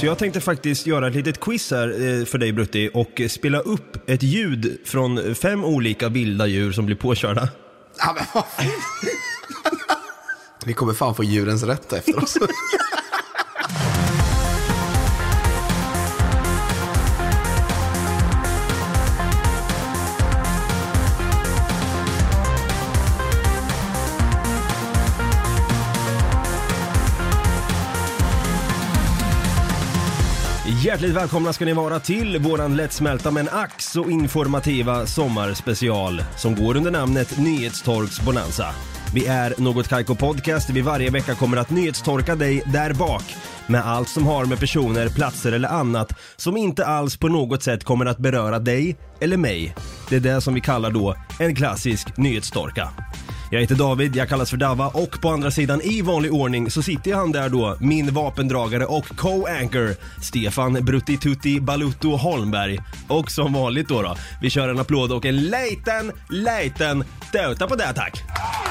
Så jag tänkte faktiskt göra ett litet quiz här för dig, Brutti, och spela upp ett ljud från 5 olika vilda djur som blir påkörda. Ja, men vad fan? Vi kommer fan få djurens rätt efter oss. Hjärtligt välkomna ska ni vara till våran lättsmälta men ack så informativa sommarspecial som går under namnet Nyhetstorks Bonanza. Vi är Något Kaiko Podcast. Vi varje vecka kommer att nyhetstorka dig där bak med allt som har med personer, platser eller annat som inte alls på något sätt kommer att beröra dig eller mig. Det är det som vi kallar då en klassisk nyhetstorka. Jag heter David, jag kallas för Dava och på andra sidan i vanlig ordning så sitter han där då, min vapendragare och co-anchor Stefan Brutti Tutti Balutto Holmberg. Och som vanligt då, vi kör en applåd och en liten döta på det, tack!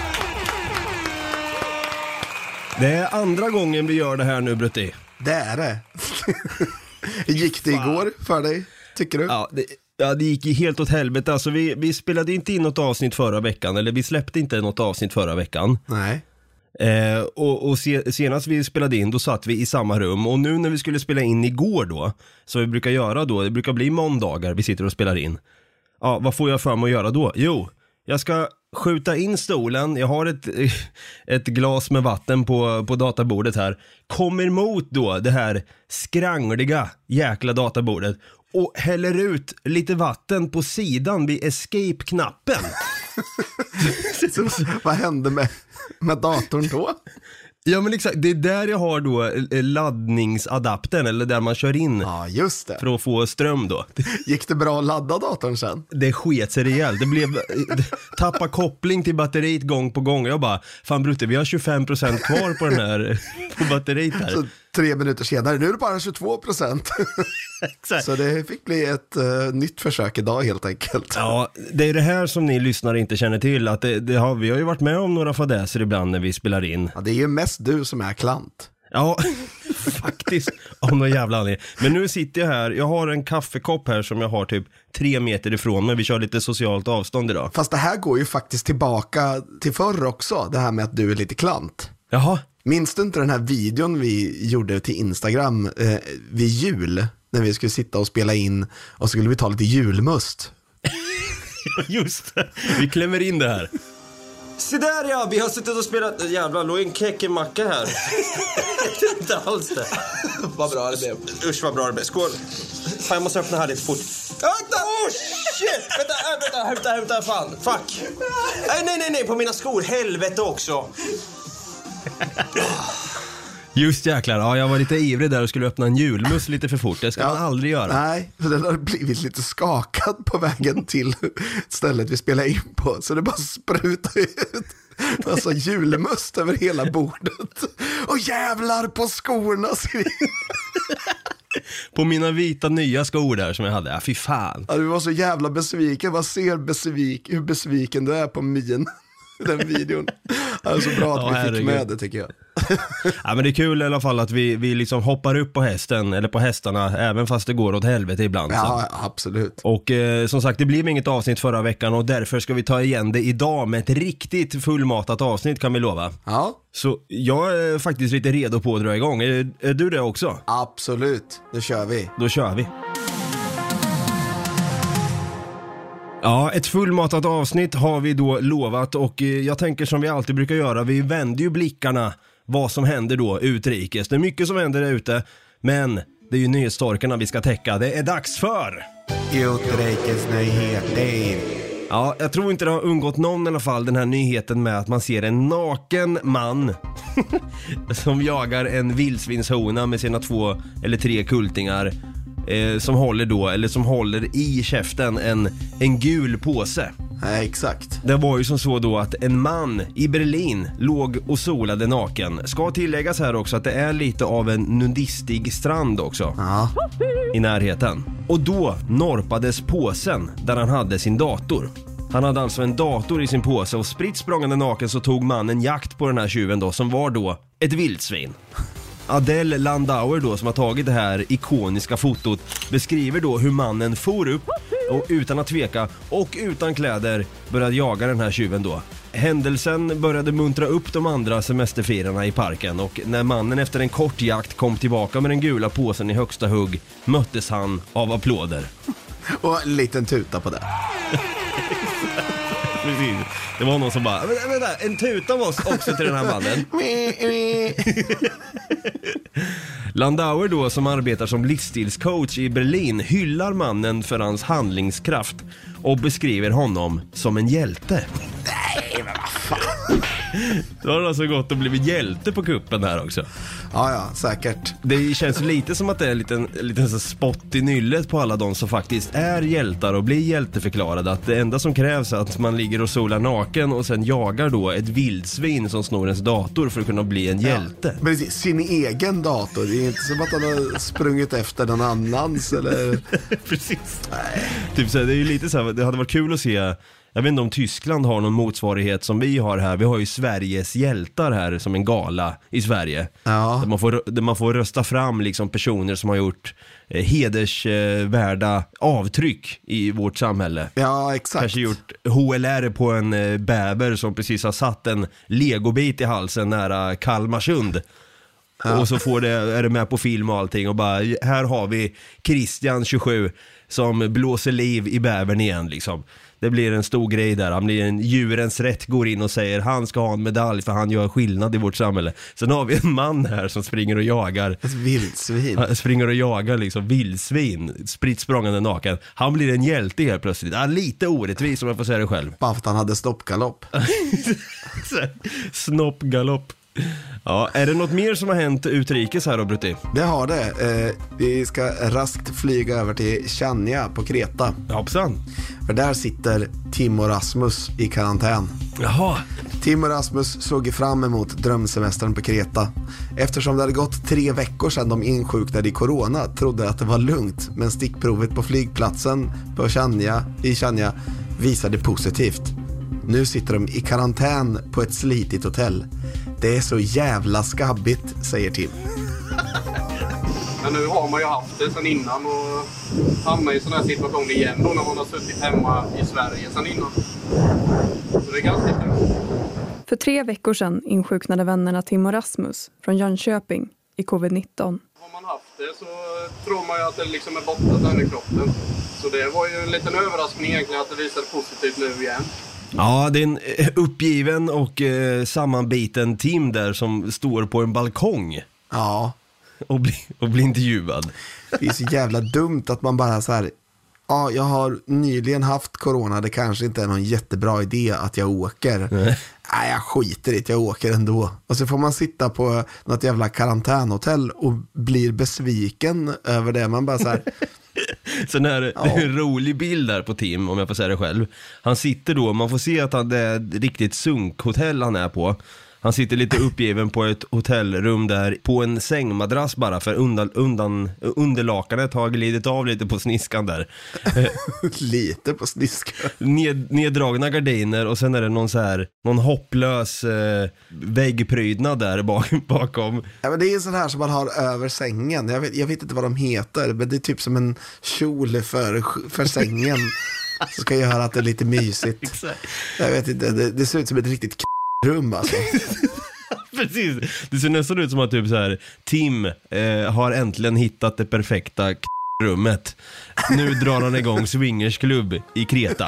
Det är andra gången vi gör det här nu, Brutti. Det är det. Gick det igår för dig, tycker du? Ja, det gick ju helt åt helvete. Alltså vi spelade inte in något avsnitt förra veckan. Eller vi släppte inte något avsnitt förra veckan. Nej. Och senast vi spelade in, då satt vi i samma rum. Och nu när vi skulle spela in igår då, så vi brukar göra då, det brukar bli måndagar vi sitter och spelar in. Ja, vad får jag för mig att göra då? Jo, jag ska skjuta in stolen. Jag har ett glas med vatten på databordet här. Kommer emot då det här skrangliga jäkla databordet och häller ut lite vatten på sidan vid escape-knappen. Vad hände med datorn då? Ja, men exakt, det är där jag har då laddningsadaptern, eller där man kör in just det. för att få ström då. Gick det bra att ladda datorn sen? Det sket sig rejält. Det blev tappa koppling till batteriet gång på gång. Jag bara, fan Brutte, vi har 25% kvar på den här på batteriet här. Så 3 minuter senare, nu är det bara 22%. Exakt. Så det fick bli ett nytt försök idag helt enkelt. Ja, det är det här som ni lyssnare inte känner till, att vi har ju varit med om några fadäser ibland när vi spelar in. Ja, det är ju mest du som är klant. Ja, faktiskt, om någon jävla anledning. Men nu sitter jag här, jag har en kaffekopp här som jag har typ 3 meter ifrån mig. Vi kör lite socialt avstånd idag. Fast det här går ju faktiskt tillbaka till förr också, det här med att du är lite klant. Jaha. Minns du inte den här videon vi gjorde till Instagram vid jul? När vi skulle sitta och spela in och så skulle vi ta lite julmust. Just det, vi klämmer in det här. Se där ja, vi har suttit och spelat. Jävlar, låg en kekemacka här. Inte alls det. Vad bra det blev. Usch vad bra det blev, skål. Fan, jag måste öppna här lite fort. Vänta, shit. Vänta, fan, fuck. Nej, på mina skor, helvete också. Just jäklar, ja, jag var lite ivrig där och skulle öppna en julmust lite för fort. Det ska man aldrig göra. Nej, för den har blivit lite skakad på vägen till stället vi spelar in på. Så det bara sprutar ut alltså julmust över hela bordet. Och jävlar på skorna. På mina vita nya skor där som jag hade, fy fan. Ja, du var så jävla besviken. Vad ser hur besviken du är på min den videon. Det är så bra att vi fick med det, tycker jag. Ja, men det är kul i alla fall att vi liksom hoppar upp på hästen, eller på hästarna, även fast det går åt helvete ibland. Ja, absolut. Och som sagt, det blev inget avsnitt förra veckan och därför ska vi ta igen det idag med ett riktigt fullmatat avsnitt, kan vi lova. Ja. Så jag är faktiskt lite redo på att dra igång. Är du det också? Absolut, då kör vi. Då kör vi. Ja, ett fullmatat avsnitt har vi då lovat och jag tänker som vi alltid brukar göra, vi vänder ju blickarna vad som händer då utrikes. Det är mycket som händer där ute, men det är ju nyhetstorkarna vi ska täcka. Det är dags för utrikesnyheter. Ja, jag tror inte det har undgått någon i alla fall, den här nyheten med att man ser en naken man som jagar en vildsvinshona med sina 2 eller 3 kultingar. Som håller då, eller som håller i käften en gul påse. Exakt. Det var ju som så då att en man i Berlin låg och solade naken. Ska tilläggas här också att det är lite av en nudistig strand också. I närheten. Och då norpades påsen där han hade sin dator. Han hade alltså en dator i sin påse och spritt språngande naken så tog mannen jakt på den här tjuven då, som var då ett vildsvin. Adele Landauer då, som har tagit det här ikoniska fotot, beskriver då hur mannen for upp och utan att tveka och utan kläder började jaga den här tjuven då. Händelsen började muntra upp de andra semesterfirarna i parken, och när mannen efter en kort jakt kom tillbaka med den gula påsen i högsta hugg möttes han av applåder. Och en liten tuta på det. Precis. Det var någon som bara, vänta, en tuta av oss också till den här mannen. Landauer då, som arbetar som livsstilscoach i Berlin, hyllar mannen för hans handlingskraft och beskriver honom som en hjälte. Nej, men vad fan. Då har det alltså gått och blivit hjälte på kuppen här också. Ja, säkert. Det känns lite som att det är en liten så spott i nyllet på alla de som faktiskt är hjältar och blir hjälteförklarade. Att det enda som krävs är att man ligger och solar naken och sen jagar då ett vildsvin som snor ens dator för att kunna bli en hjälte. Ja, precis, sin egen dator. Det är inte som att han har sprungit efter någon annans eller... Precis. Nej. Typ så här, det är ju lite så här, det hade varit kul att se. Jag vet inte om Tyskland har någon motsvarighet som vi har här. Vi har ju Sveriges hjältar här som en gala i Sverige. Ja. Där man får rösta fram liksom personer som har gjort hedersvärda avtryck i vårt samhälle. Ja, exakt. Kanske gjort HLR på en bäver som precis har satt en legobit i halsen nära Kalmarsund. Ja. Och så är det med på film och allting. Och bara, här har vi Christian 27 som blåser liv i bävern igen liksom. Det blir en stor grej där. Han blir en djurens rätt, går in och säger han ska ha en medalj för han gör skillnad i vårt samhälle. Sen har vi en man här som springer och jagar ett vildsvin. Springer och jagar liksom vildsvin, spritt språngande naken. Han blir en hjälte helt plötsligt. Lite orättvis om jag får säga det själv. Bara för att han hade snoppgalopp. Snoppgalopp. Ja, är det något mer som har hänt utrikes här då, Brutti? Det har det. Vi ska raskt flyga över till Chania på Kreta. Hoppsan. För där sitter Tim och Rasmus i karantän. Jaha. Tim och Rasmus såg fram emot drömsemestern på Kreta. Eftersom det hade gått 3 veckor sedan de insjuknade i corona trodde att det var lugnt. Men stickprovet på flygplatsen i Chania visade positivt. Nu sitter de i karantän på ett slitigt hotell. Det är så jävla skabbigt, säger Tim. Men nu har man ju haft det sedan innan och hamnar i sån här situation igen då när man har suttit hemma i Sverige sedan innan. Så det är ganska bra. För 3 veckor sedan insjuknade vännerna Tim och Rasmus från Jönköping i covid-19. Har man haft det så tror man ju att det liksom är borta där i kroppen. Så det var ju en liten överraskning egentligen att det visade positivt nu igen. Ja, det är en uppgiven och sammanbiten Tim där som står på en balkong. Ja. Och blir intervjuad. Det är så jävla dumt att man bara så här, ja, jag har nyligen haft corona, det kanske inte är någon jättebra idé att jag åker. Nej, jag skiter i det, jag åker ändå. Och så får man sitta på något jävla karantänhotell och blir besviken över det. Man bara så här... Sen är det är en rolig bild där på Tim, om jag får säga det själv. Han sitter då, man får se att det är ett riktigt sunkhotell han är på. Han sitter lite uppgiven på ett hotellrum där på en sängmadrass bara för underlakanet har glidit av lite på sniskan där. Lite på sniskan. Neddragna gardiner och sen är det någon hopplös väggprydnad där bakom. Ja, men det är sån här som man har över sängen. Jag vet inte vad de heter, men det är typ som en kjol för sängen. Så ska göra att det är lite mysigt. Exakt. Jag vet inte, det ser ut som ett riktigt rum alltså. Precis, det ser nästan ut som att typ så här, Tim har äntligen hittat det perfekta rummet. Nu drar han igång swingersklubb i Kreta.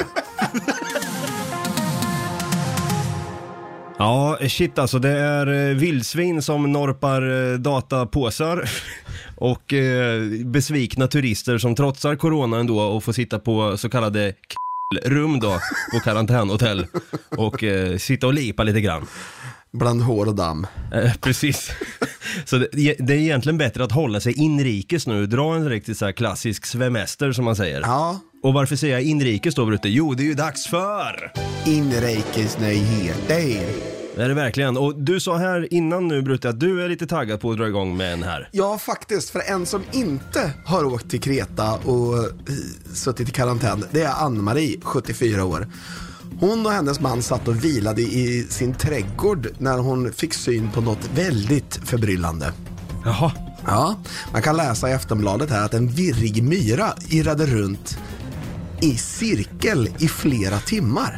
Ja, shit alltså, det är vildsvin som norpar datapåsar och besvikna turister som trotsar corona ändå och får sitta på så kallade rum då på karantänhotell och sitta och lipa lite grann. Bland hår och damm. Precis. Så det är egentligen bättre att hålla sig inrikes nu. Dra en riktigt så här klassisk svemester som man säger. Ja. Och varför säger jag inrikes då, Brutte? Jo, det är ju dags för inrikesnyheter. Det är det verkligen. Och du sa här innan nu, Brutte, att du är lite taggad på att dra igång med en här. Ja, faktiskt. För en som inte har åkt till Kreta och suttit i karantän, det är Ann-Marie, 74 år. Hon och hennes man satt och vilade i sin trädgård när hon fick syn på något väldigt förbryllande. Jaha. Ja, man kan läsa i Aftonbladet här att en virrig myra irrade runt i cirkel i flera timmar.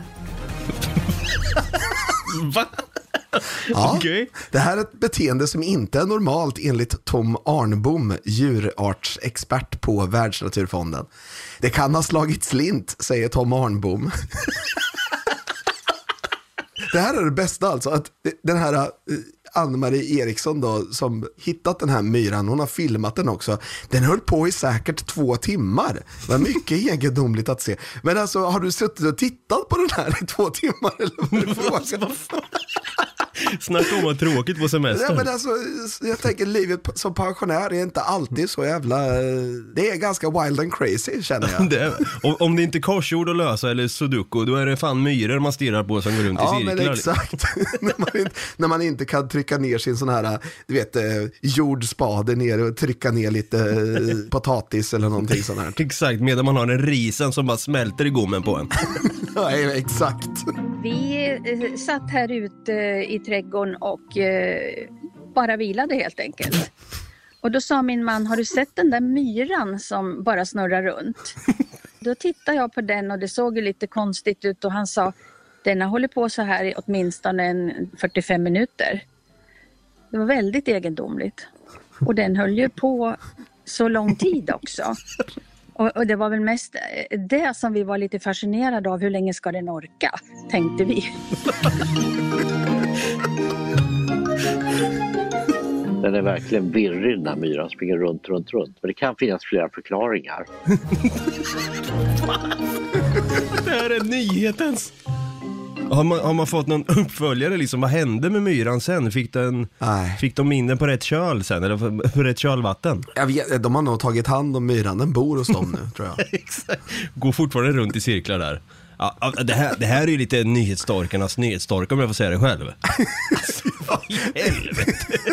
Va? Ja, Okej. Det här är ett beteende som inte är normalt enligt Tom Arnbom, djurartsexpert på Världsnaturfonden. Det kan ha slagit slint, säger Tom Arnbom. Det här är det bästa alltså, att den här Ann-Marie Eriksson då, som hittat den här myran, hon har filmat den också. Den höll på i säkert 2 timmar. Det var mycket egendomligt att se. Men alltså, har du suttit och tittat på den här i 2 timmar? Eller vad? Snacka om vad tråkigt på semester. Ja, men alltså, jag tänker livet som pensionär är inte alltid så jävla... Det är ganska wild and crazy, känner jag. Om det inte är korsord att lösa eller sudoku, då är det fan myror man stirrar på som går runt i cirklar. Ja, men exakt. när man inte kan trycka ner sin sån här, du vet, jordspade ner och trycka ner lite potatis eller någonting sånt här. Exakt, medan man har en risen som bara smälter i gommen på en. Ja, exakt. Vi satt här ute i trädgården och bara vilade helt enkelt. Och då sa min man, har du sett den där myran som bara snurrar runt? Då tittade jag på den och det såg ju lite konstigt ut och han sa, den har hållit på så här i åtminstone 45 minuter. Det var väldigt egendomligt. Och den höll ju på så lång tid också. Och det var väl mest det som vi var lite fascinerade av. Hur länge ska den orka, tänkte vi. Den är verkligen virrig, den här myran, springer runt. Men det kan finnas flera förklaringar. Det här är nyhetens. Har man fått någon uppföljare liksom? Vad hände med myran sen? Fick de in den på rätt köl sen? Eller på rätt kölvatten? Jag vet, de har nog tagit hand om myran. Den bor hos dem nu, tror jag. Exakt. Går fortfarande runt i cirklar där. Ja, det här är ju lite nyhetsstorkarnas nyhetsstork, om jag får säga det själv. Vad i helvete?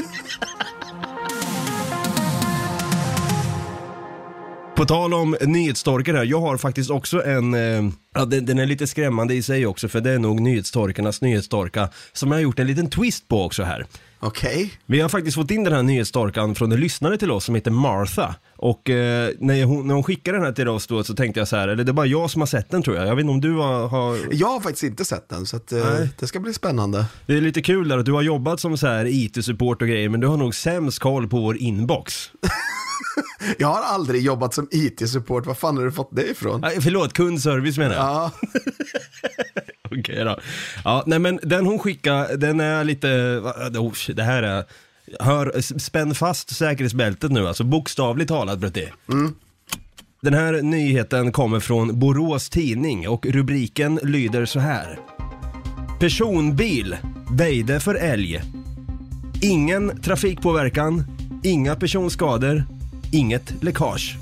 På tal om nyhetsstorkar här, jag har faktiskt också en, den är lite skrämmande i sig också, för det är nog nyhetsstorkarnas nyhetsstorka som jag har gjort en liten twist på också här. Okej. Vi har faktiskt fått in den här nyhetsstorkan från en lyssnare till oss som heter Martha. Och när hon skickade den här till oss då, så tänkte jag så här, eller det är bara jag som har sett den, tror jag. Jag vet inte om du har... Jag har faktiskt inte sett den, så att, det ska bli spännande. Det är lite kul där att du har jobbat som så här IT-support och grejer, men du har nog sämst koll på vår inbox. Jag har aldrig jobbat som IT-support. Vad fan har du fått det ifrån? Nej, förlåt, kundservice menar jag. Ja. Okej då. Ja, nej, men den hon skickar, den är lite... Det här är... Spänn fast säkerhetsbältet nu, alltså bokstavligt talat, Brutti. Den här nyheten kommer från Borås Tidning och rubriken lyder så här: personbil väjde för älg. Ingen trafikpåverkan, inga personskador, inget läckage.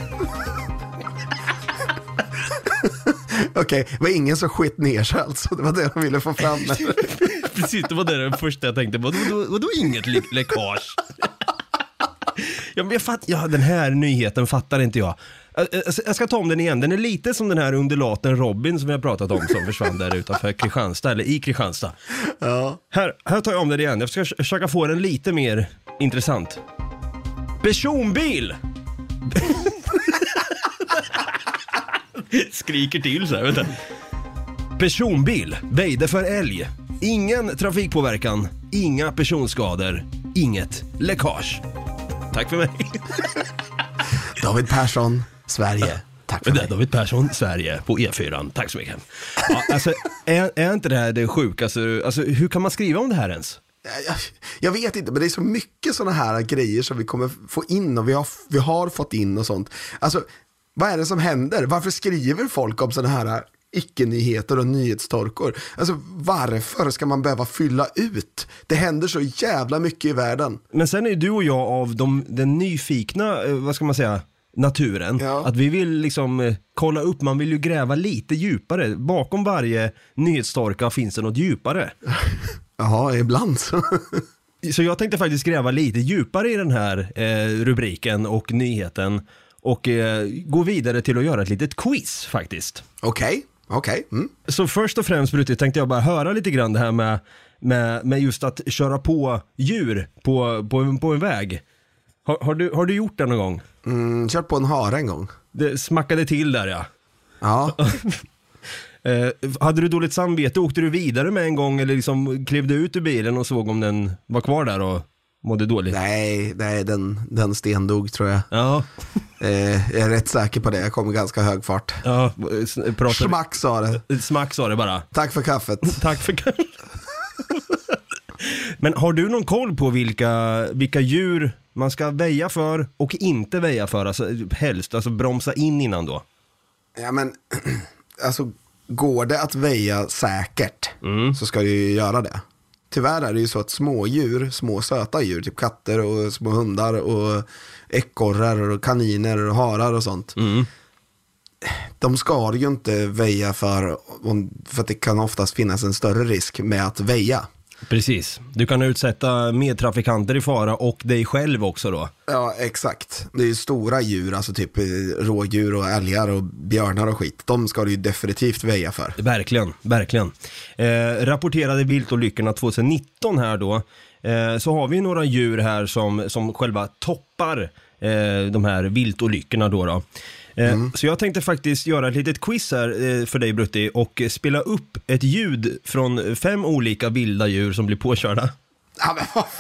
Okej, det var ingen som skit ner sig alltså. Det var det de ville få fram. Precis, det var det första jag tänkte. Vadå inget läckage? Ja, men den här nyheten fattar inte jag. Jag ska ta om den igen. Den är lite som den här undulaten Robin som vi har pratat om, som försvann där utanför Kristianstad, eller i Kristianstad. Ja. Här tar jag om den igen. Jag ska försöka få den lite mer intressant. Personbil! Skriker till så här, vet du. Personbil väjde för älg. Ingen trafikpåverkan, inga personskador, inget läckage. Tack för mig. David Persson, Sverige. Tack för mig. David Persson, Sverige på E4. Tack så mycket. Ja, alltså, är inte det här det sjukaste? Alltså, hur kan man skriva om det här ens? Jag vet inte, men det är så mycket såna här grejer som vi kommer få in och vi har fått in och sånt. Alltså, vad är det som händer? Varför skriver folk om såna här icke-nyheter och nyhetstorkor? Alltså, varför ska man behöva fylla ut? Det händer så jävla mycket i världen. Men sen är du och jag av den nyfikna, vad ska man säga, naturen. Ja. Att vi vill liksom kolla upp, man vill ju gräva lite djupare. Bakom varje nyhetsstorka finns det något djupare. Ja, ibland så. Så jag tänkte faktiskt gräva lite djupare i den här rubriken och nyheten och gå vidare till att göra ett litet quiz faktiskt. Okej. Så först och främst, Brutti, tänkte jag bara höra lite grann det här med just att köra på djur på en väg. Har du gjort det någon gång? Kört på en hare en gång. Det smackade till där, ja. Ja. Hade du dåligt samvete? Åkte du vidare med en gång eller liksom klev du ut ur bilen och såg om den var kvar där och mådde dåligt? Nej, den stendog tror jag. Ja. Jag är rätt säker på det. Jag kom i ganska hög fart. Ja, Smack sa det. Smack sa det bara. Tack för kaffet. Tack för kaffet. Men har du någon koll på vilka djur man ska väja för och inte väja för? Alltså helst, alltså bromsa in innan då. Ja, men alltså går det att väja säkert så ska du ju göra det. Tyvärr är det ju så att små söta djur, typ katter och små hundar och ekorrar och kaniner och harar och sånt. De ska ju inte väja för att det kan oftast finnas en större risk med att väja. Precis. Du kan utsätta medtrafikanter i fara och dig själv också då. Ja, exakt. Det är ju stora djur, alltså typ rådjur och älgar och björnar och skit. De ska du ju definitivt väja för. Verkligen, verkligen. Rapporterade viltolyckorna 2019 här då. Så har vi några djur här som själva toppar de här viltolyckorna då. Så jag tänkte faktiskt göra ett litet quiz här för dig, Brutti, och spela upp ett ljud från 5 olika vilda djur som blir påkörda. Ja, men vad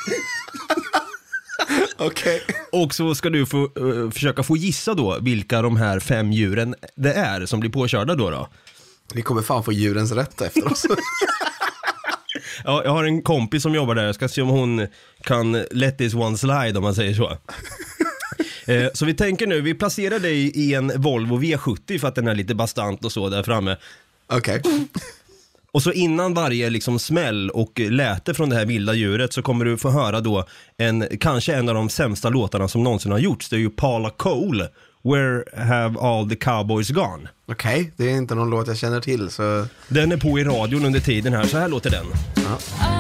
Okej. Och så ska du försöka få gissa då vilka de här 5 djuren det är som blir påkörda då. Vi kommer fan få djurens rätt efter oss. Ja, jag har en kompis som jobbar där. Jag ska se om hon kan let this one slide, om man säger så. Så vi tänker nu, vi placerar dig i en Volvo V70 för att den är lite bastant och så där framme. Okej. Och så innan varje liksom smäll och läte från det här vilda djuret så kommer du få höra då kanske en av de sämsta låtarna som någonsin har gjorts. Det är ju Paula Cole, Where Have All the Cowboys Gone? Okej, det är inte någon låt jag känner till, så... Den är på i radion under tiden här, så här låter den. Ja.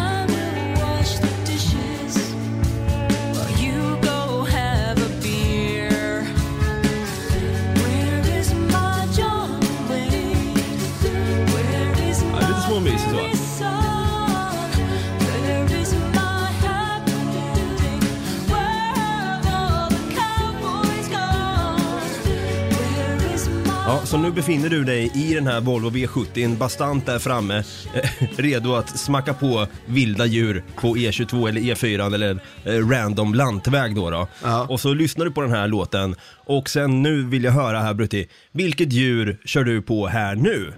Ja, så nu befinner du dig i den här Volvo V70, en bastant där framme, redo att smacka på vilda djur på E22 eller E4 eller random lantväg då. Ja. Och så lyssnar du på den här låten och sen nu vill jag höra här, Brutti, vilket djur kör du på här nu?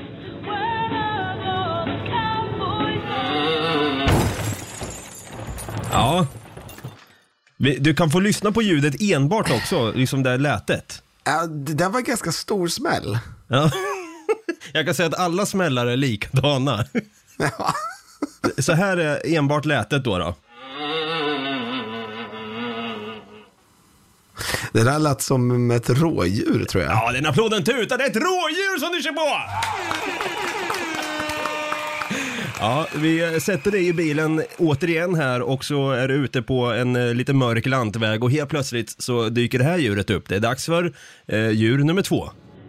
Ja. Du kan få lyssna på ljudet enbart också, liksom det lätet. Ja, det där var ganska stor smäll. Ja. Jag kan säga att alla smällar är likadana. Ja. Så här är enbart lätet då. Det där lät som ett rådjur, tror jag. Ja, den applåden tutar. Det är ett rådjur som du kör på! Ja, vi sätter dig i bilen återigen här och så är du ute på en lite mörk lantväg och helt plötsligt så dyker det här djuret upp. Det är dags för djur nummer 2.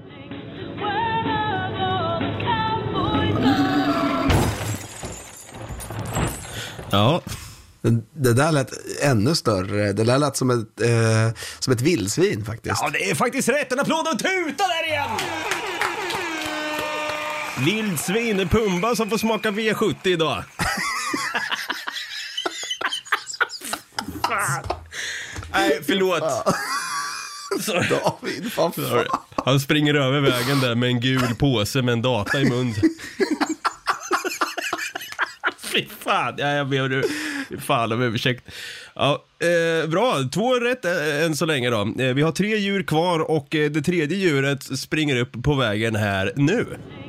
Ja. Det där lät ännu större. Det där lät som ett vildsvin faktiskt. Ja, det är faktiskt rätt. En applåd och tuta där igen! Vildsvin, Pumba som får smaka V70 idag. Nej, förlåt. David, fan. Han springer över vägen där med en gul påse med en data i mun. Fy fan, jag ber du fan om ursäkt. Ja, bra, 2 rätt än så länge då. Vi har 3 djur kvar och det tredje djuret springer upp på vägen här nu.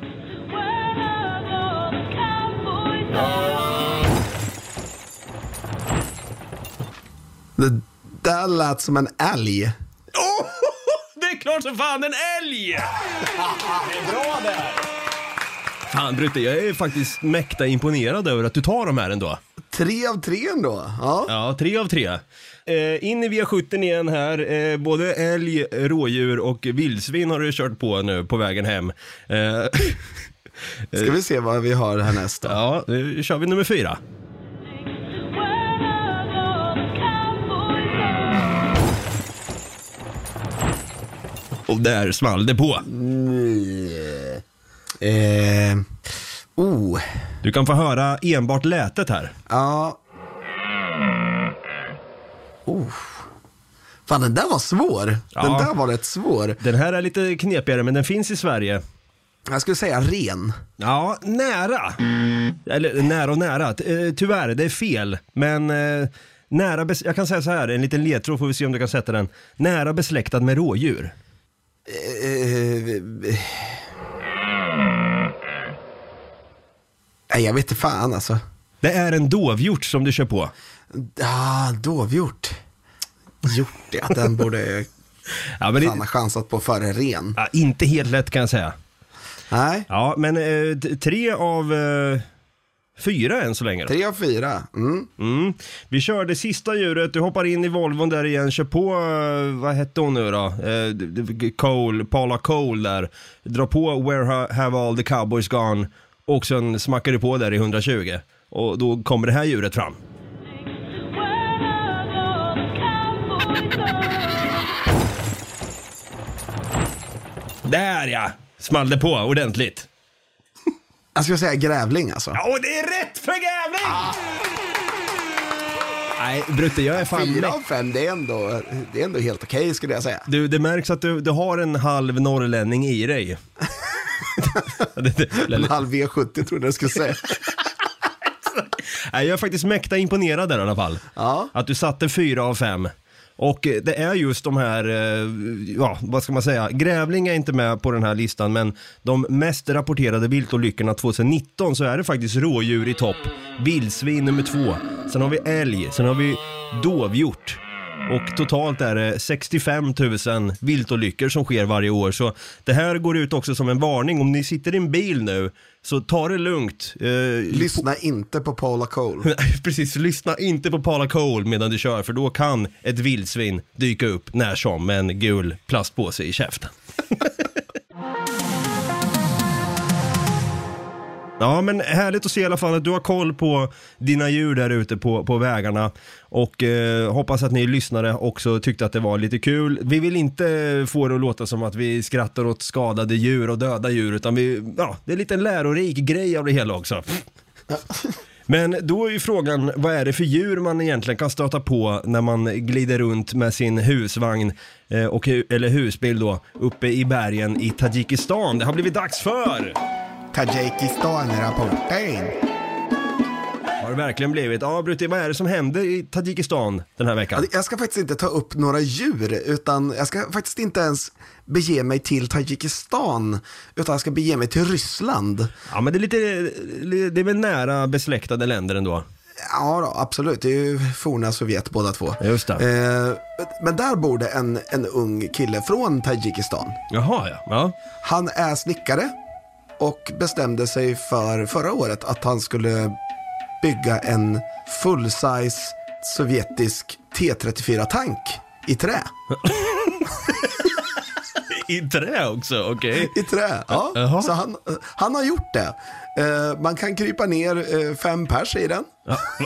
Det där lät som en älg. Oh, det är klart som fan en älg! Det är bra där. Fan, Brutte, jag är faktiskt mäkta imponerad över att du tar de här ändå. 3 av 3 ändå. Ja, 3 av 3. In i V70 igen här. Både älg, rådjur och vildsvin har du kört på nu på vägen hem. Ska vi se vad vi har här nästa. Ja, nu kör vi nummer 4. Och där small det på. Du kan få höra enbart lätet här. Ja. Fan, den där var svår. Ja. Den där var rätt svår. Den här är lite knepigare, men den finns i Sverige. Jag skulle säga ren. Ja, nära. Eller nära och nära. Tyvärr, det är fel. Men nära, jag kan säga så här, en liten ledtråd, får vi se om du kan sätta den. Nära besläktad med rådjur. Jag vet inte fan alltså. Det är en dovhjort som du kör på. Dovhjort. Ja, den borde Ja, men fan ha chansat på före ren. Ja, inte helt lätt kan jag säga. Nej. Ja, men 3 av 4 än så länge då. 3 av 4. Vi kör det sista djuret. Du hoppar in i Volvon där igen. Kör på, vad hette hon nu då? Paula Cole där. Dra på Where Have All The Cowboys Gone. Och sen smackar du på där i 120. Och då kommer det här djuret fram. Där ja, small det på ordentligt. Jag skulle säga grävling alltså. Ja, och det är rätt för grävling! Nej, Brutte, jag är fan 4 av 5, det är ändå helt okej, skulle jag säga. Det märks att du har en halv norrlänning i dig. En halv V70 trodde jag skulle säga. Nej, jag är faktiskt mäkta imponerad där i alla fall. Ja. Att du satte 4 av 5. Och det är just de här, ja, vad ska man säga, grävling är inte med på den här listan, men de mest rapporterade viltolyckorna 2019 så är det faktiskt rådjur i topp, vildsvin nummer 2, sen har vi älg, sen har vi dovhjort. Och totalt är det 65 000 viltolyckor som sker varje år. Så det här går ut också som en varning. Om ni sitter i en bil nu, så ta det lugnt. Lyssna inte på Paula Cole. Precis, lyssna inte på Paula Cole medan du kör. För då kan ett vildsvin dyka upp när som med en gul plastpåse i käften. Ja, men härligt att se i alla fall att du har koll på dina djur där ute på vägarna. Och hoppas att ni lyssnare också tyckte att det var lite kul. Vi vill inte få det att låta som att vi skrattar åt skadade djur och döda djur. Utan det är lite en lärorik grej av det hela också. Men då är ju frågan, vad är det för djur man egentligen kan stöta på när man glider runt med sin husvagn eller husbil då uppe i bergen i Tadzjikistan. Det har blivit dags för... Tadzjikistan-rapporten. Har det verkligen blivit? Ja, Brutti, vad är det som händer i Tadzjikistan den här veckan? Jag ska faktiskt inte ta upp några djur, utan jag ska faktiskt inte ens bege mig till Tadzjikistan, utan jag ska bege mig till Ryssland. Ja, men det är väl nära besläktade länder ändå. Ja då, absolut, det är ju forna Sovjet båda två. Just det. Men där bor det en ung kille från Tadzjikistan. Jaha, ja. Han är snickare och bestämde sig för förra året att han skulle bygga en full-size sovjetisk T-34-tank i trä. I trä också, okej. I trä, ja. Så han har gjort det. Man kan krypa ner 5 pers i den.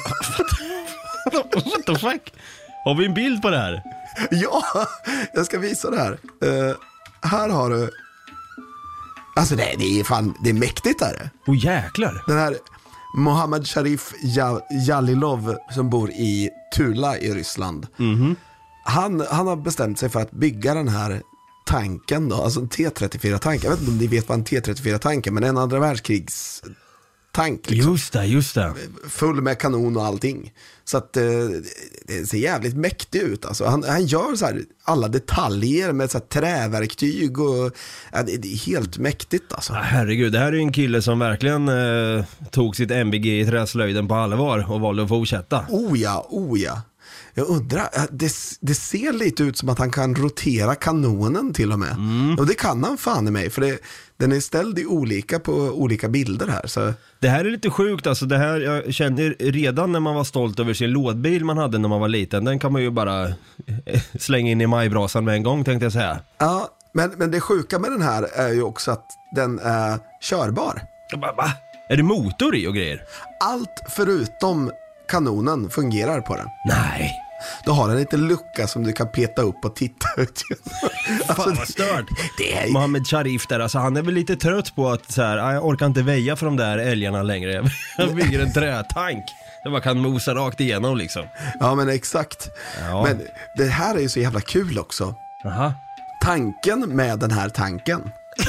What the fuck? Har vi en bild på det här? Ja, jag ska visa det här. Här har du... Alltså det är mäktigt där. Åh, jäklar. Den här Mohammad Sharif Jalilov som bor i Tula i Ryssland. Han har bestämt sig för att bygga den här tanken då, alltså en T-34-tank. Jag vet inte om ni vet vad en T-34-tank är, men en andra världskrigstank liksom. Just det. Full med kanon och allting. Så att det ser jävligt mäktigt ut alltså. Han gör så här alla detaljer med så här träverktyg och det är helt mäktigt alltså. Herregud, det här är ju en kille som verkligen tog sitt MBG i träslöjden på allvar och valde att fortsätta. Oh ja. Jag undrar, det ser lite ut som att han kan rotera kanonen till och med. Och det kan han fan i mig, för den är ställd i på olika bilder här. Så. Det här är lite sjukt alltså. Det här, jag känner redan när man var stolt över sin lådbil man hade när man var liten. Den kan man ju bara slänga in i majbrasan med en gång, tänkte jag säga. Ja, men det sjuka med den här är ju också att den är körbar. Va? Är det motor i och grejer? Allt förutom kanonen fungerar på den. Nej. Du har en liten lucka som du kan peta upp och titta ut. Fan vad stört. Mohammed Sharif där, alltså han är väl lite trött på att så här, jag orkar inte väja för de där älgarna längre. Jag bygger en trätank. Det bara kan mosa rakt igenom liksom. Ja men exakt. Ja. Men det här är ju så jävla kul också. Aha. Tanken med den här tanken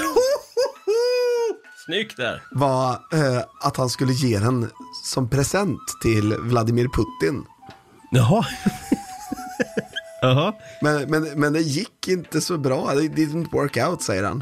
Snyggt där. var att han skulle ge den som present till Vladimir Putin. Jaha. Jaha. Men det gick inte så bra. Det didn't work out, säger han.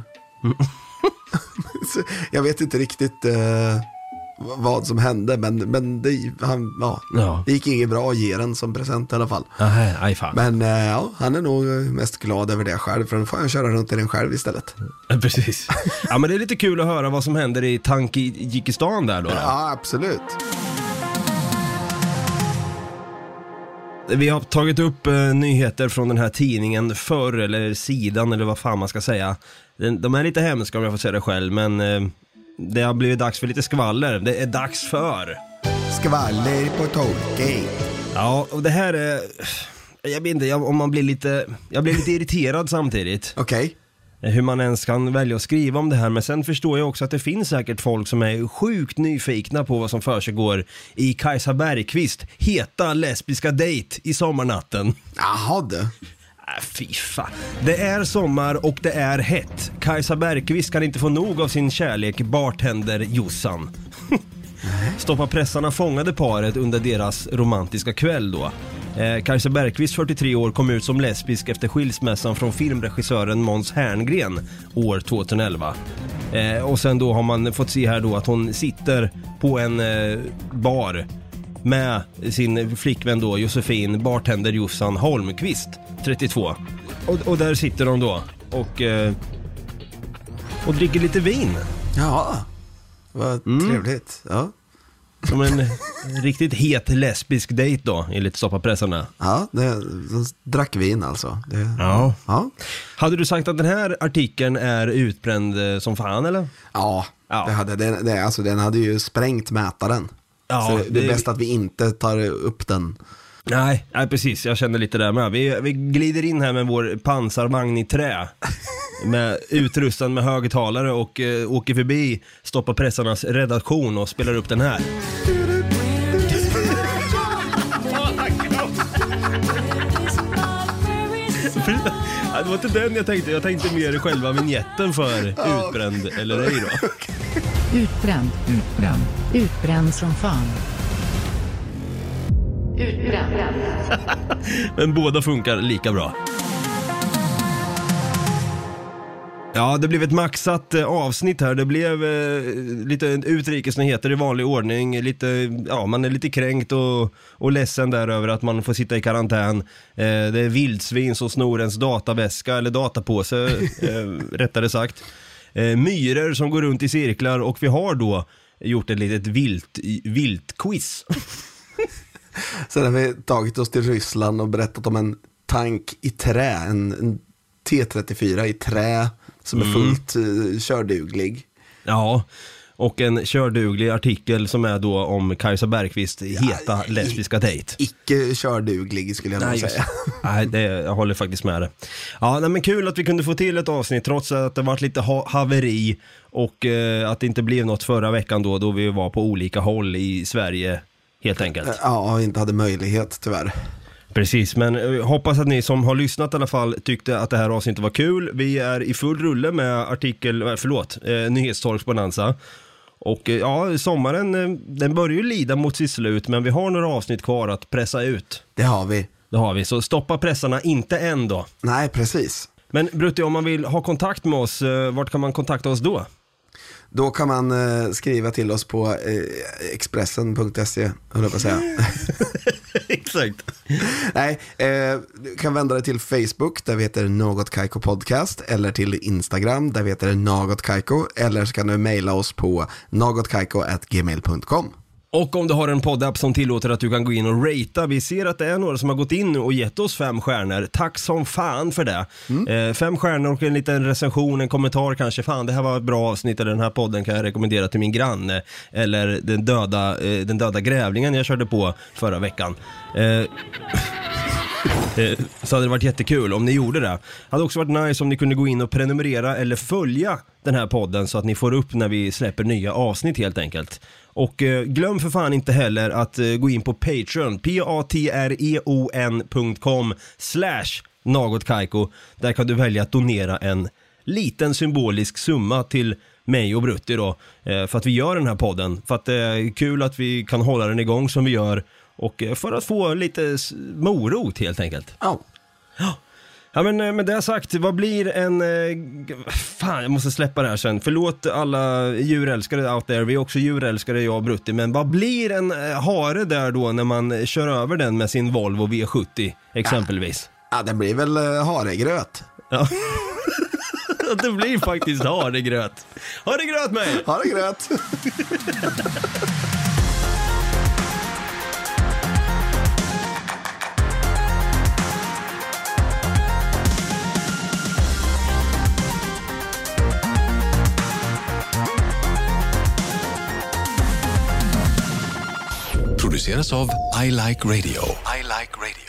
Jag vet inte riktigt vad som hände, men det gick inget bra att ge den som present i alla fall. Aj fan. Men han är nog mest glad över det själv, för nu får han köra runt i den själv istället. Precis. Ja, men det är lite kul att höra vad som händer i Tankijikistan där då. Ja, absolut. Vi har tagit upp nyheter från den här tidningen förr, eller sidan, eller vad fan man ska säga. De är lite hemska om jag får säga det själv, men det har blivit dags för lite skvaller. Det är dags för skvaller på Tolkien. Ja, och det här är, jag vet inte, om man blir lite, jag blir lite irriterad samtidigt. Okej. Hur man ens kan välja att skriva om det här. Men sen förstår jag också att det finns säkert folk som är sjukt nyfikna på vad som försiggår i Kajsa Bergqvist heta lesbiska dejt i sommarnatten. Jaha du. Fy fan. Det är sommar och det är hett. Kajsa Bergqvist kan inte få nog av sin kärlek, bartender Jossan. Stoppa pressarna fångade paret under deras romantiska kväll då. Kajsa Bergqvist, 43 år, kom ut som lesbisk efter skilsmässan från filmregissören Måns Herngren år 2011. Och sen då har man fått se här då att hon sitter på en bar med sin flickvän då, Josefin, bartender Jossan Holmqvist, 32. Och där sitter de då och dricker lite vin. Ja, vad trevligt. Ja. Som en riktigt het lesbisk dejt då, enligt stoppapressarna. Ja, de drack vin alltså. Ja. Ja. Hade du sagt att den här artikeln är utbränd som fan, eller? Ja. Det hade, den hade ju sprängt mätaren. Ja, så det är bäst att vi inte tar upp den. Nej, precis. Jag känner lite där med. Vi glider in här med vår pansarvagn i trä. Med utrustad med högtalare och åker förbi Stoppa pressarnas redaktion och spelar upp den här. Det var inte den jag tänkte. Jag tänkte mer själva vignetten för utbränd eller ej då. Utbränd som fan. Utbränd. Men båda funkar lika bra. Ja, det blev ett maxat avsnitt här. Det blev lite utrikesnyheter i vanlig ordning. Man är lite kränkt och ledsen där över att man får sitta i karantän. Det är vildsvin som snor ens dataväska eller datapåse, rättare sagt. Myror som går runt i cirklar, och vi har då gjort ett litet viltquiz. Sen har vi tagit oss till Ryssland och berättat om en tank i trä, en T-34 i trä som är fullt körduglig. Ja, och en körduglig artikel som är då om Kajsa Bergqvist heta lesbiska dejt. Icke körduglig skulle jag nog säga. Nej, jag håller faktiskt med det. Ja, men kul att vi kunde få till ett avsnitt trots att det varit lite haveri och att det inte blev något förra veckan då vi var på olika håll i Sverige helt enkelt. Ja, inte hade möjlighet tyvärr. Precis, men hoppas att ni som har lyssnat i alla fall tyckte att det här avsnittet var kul. Vi är i full rulle med Nyhetstorksbonanza. Och sommaren den börjar ju lida mot sitt slut, men vi har några avsnitt kvar att pressa ut. Det har vi, så stoppa pressarna inte än då. Nej, precis. Men Brutti, om man vill ha kontakt med oss, vart kan man kontakta oss då? Då kan man skriva till oss på expressen.se, höll jag på att säga. Exakt. Nej, du kan vända dig till Facebook, där vi heter Något Kaiko Podcast, eller till Instagram, där vi heter Något Kaiko, eller så kan du mejla oss på nogotkaiko@gmail.com. Och om du har en poddapp som tillåter att du kan gå in och ratea. Vi ser att det är några som har gått in och gett oss 5 stjärnor. Tack som fan för det. 5 stjärnor och en liten recension, en kommentar kanske. Fan, det här var ett bra avsnitt, eller den här podden kan jag rekommendera till min granne. Eller den döda grävlingen jag körde på förra veckan. Så hade det varit jättekul om ni gjorde det. Hade också varit nice om ni kunde gå in och prenumerera eller följa den här podden så att ni får upp när vi släpper nya avsnitt helt enkelt. Och glöm för fan inte heller att gå in på Patreon, patreon.com/nagotkaiko. Där kan du välja att donera en liten symbolisk summa till mig och Brutti då, för att vi gör den här podden. För att det är kul att vi kan hålla den igång som vi gör och för att få lite morot helt enkelt. Ja, men med det sagt, vad blir en... fan, jag måste släppa det här sen. Förlåt alla djurälskare out there. Vi är också djurälskare, jag och Brutti. Men vad blir en hare där då när man kör över den med sin Volvo V70 exempelvis? Ja, det blir väl haregröt. Ja. Det blir faktiskt haregröt. Haregröt mig! Haregröt! Produceras av I Like Radio. I Like Radio.